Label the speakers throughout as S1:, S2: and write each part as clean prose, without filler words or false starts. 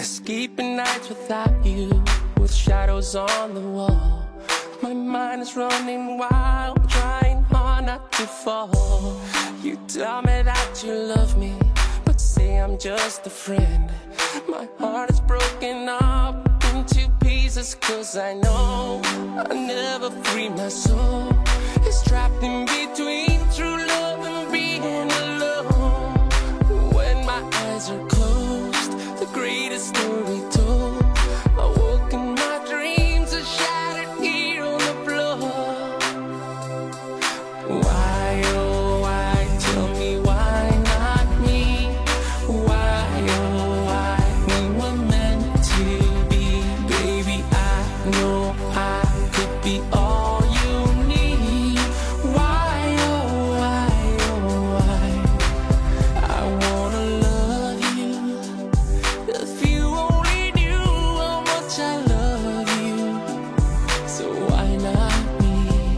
S1: Escaping nights without you, with shadows on the wall. My mind is running wild, trying hard not to fall. You tell me that you love me, but say I'm just a friend. My heart is broken up into pieces, cause I know I'll never free my soul. It's trapped in between true love and being alone. When my eyes are closed, the greatest story told. I woke in my dreams, are shattered here on the floor. Why, oh why, tell me why not me? Why, oh why, we were meant to be. Baby, I know I could be all you need. Why, oh why, oh why, I wanna love you. If you only knew how much I love you, so why not me?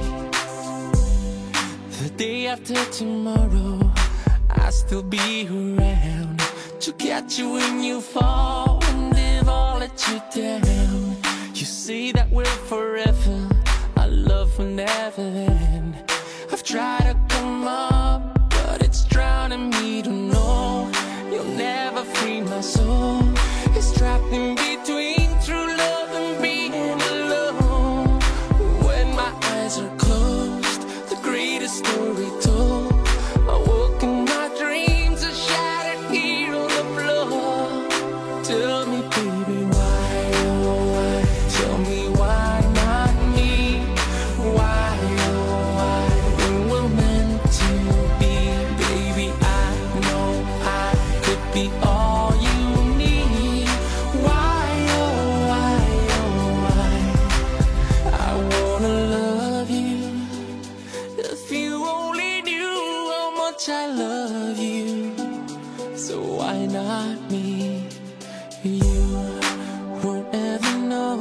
S1: The day after tomorrow, I'll still be around to catch you when you fall and if I'll let you down. You say that we're forever, our love will never end. I've tried to come up, but it's drowning me to know you'll never free my soul. It's trapped in between true love and being alone. When my eyes are closed, the greatest story told. I woke in my dreams, are shattered here on the floor. Tell me, baby, why, oh why, tell me why not me? Why, oh why, we were meant to be. Baby, I know I could be all you need. Why, oh why, oh why, I wanna love you. If you only knew how much I love you, so why not me? You won't ever know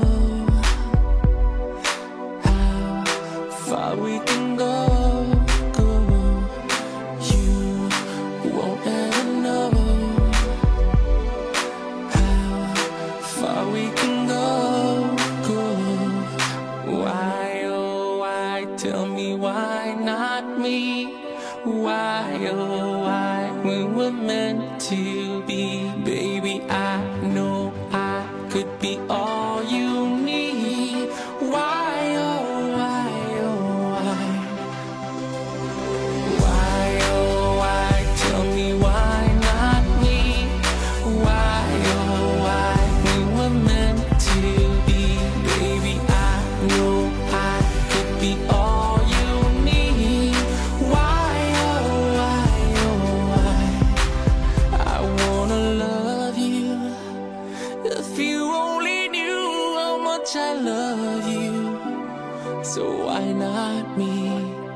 S1: how far we can go. You won't ever know how far we can go. Why, oh why, tell me why not me? Why, oh why, we were meant to be. Baby, I know I could be all you need. Why, oh why, oh why, why, oh why, tell me why not me? Why, oh why, we were meant to be. Baby, I know I could be all you need. Why, oh why, oh why, I wanna love you. If you only knew how much I love you, so why not me?